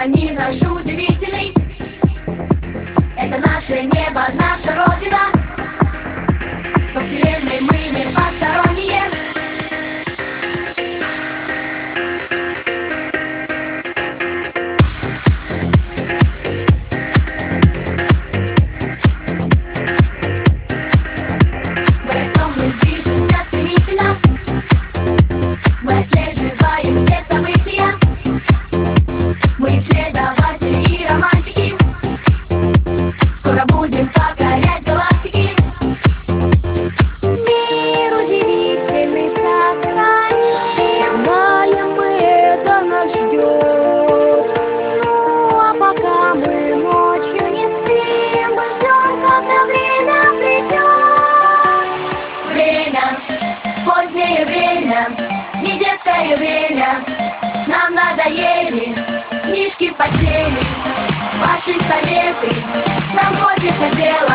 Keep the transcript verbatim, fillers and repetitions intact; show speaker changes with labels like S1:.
S1: они наш удивительный. Это наше небо, наша родина. Во вселенной мы не посторонние. Мы растем, мы движемся стремительно. Мы отслеживаем все события. Мы исследователи и романтики. Скоро будем покорять галактики.
S2: Мир удивительный сохраним. Знаем мы, это нас ждет. Ну а пока мы ночью не спим, мы ждем, когда время придет.
S1: Время, позднее время, не детское время. Нам надоели книжки в постели, ваши советы. Нам хочется делать